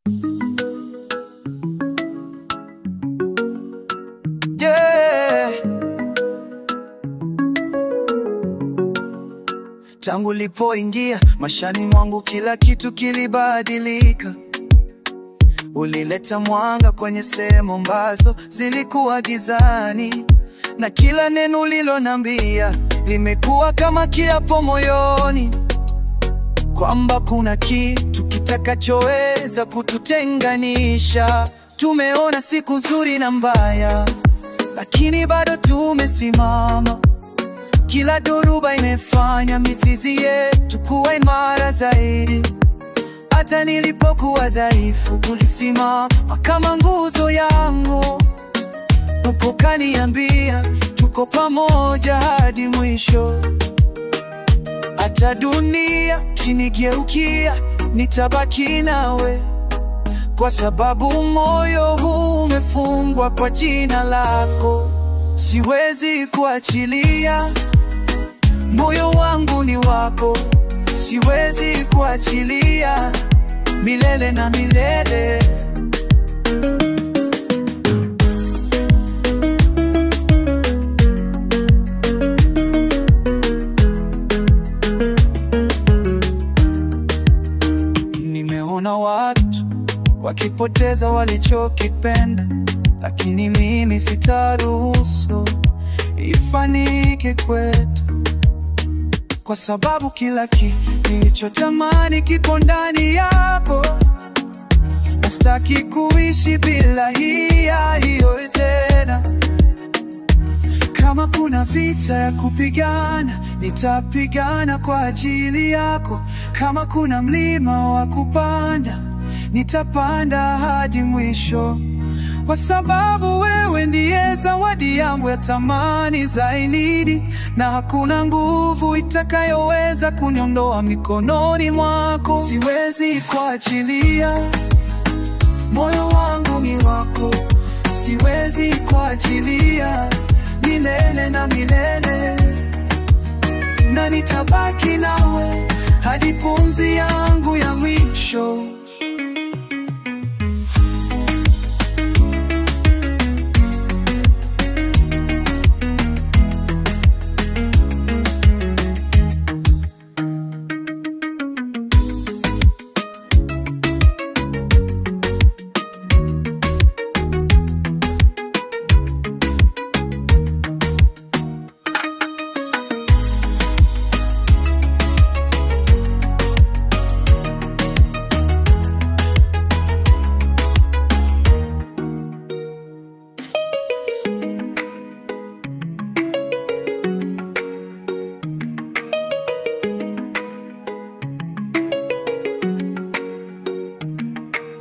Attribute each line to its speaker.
Speaker 1: Tangu ulipoingia maishani mwangu kila kitu kilibadilika. Ulileta mwanga kwenye sehemu ambazo zilikuwa gizani, na kila neno uliloniambia limekuwa kama kiapo moyoni, kwamba kuna kitu kitakachoweza kututenganisha. Tumeona siku nzuri na mbaya, lakini bado tumesimama. Kila dhoruba imefanya mizizi yetu kuwa imara zaidi. Hata nilipokuwa dhaifu, ulisimama kama nguzo yangu. Ukaniambia tuko pamoja hadi mwisho. Hata dunia kinigeukia, nitabaki nawe, kwa sababu moyo huu umefungwa kwa jina lako. Siwezi kuachilia, moyo wangu ni wako. Siwezi kuachilia, milele na milele. Nimeona watu wakipoteza walichokipenda, lakini mimi sitaruhusu ifanike kwetu, kwa sababu kila kitu nilichotamani kipo ndani yako. Sitaki kuishi bila hiyo tena. Kama kuna vita ya kupigana, nitapigana kwa ajili yako. Kama kuna mlima wa kupanda, nitapanda hadi mwisho, kwa sababu wewe ndiye zawadi yangu ya thamani zaidi, na hakuna nguvu itakayoweza kuniondoa mikononi mwako. Siwezi kuachilia, moyo wangu ni wako. Siwezi kuachilia, milele na milele. Na nitabaki nawe hadi pumzi yangu ya mwisho.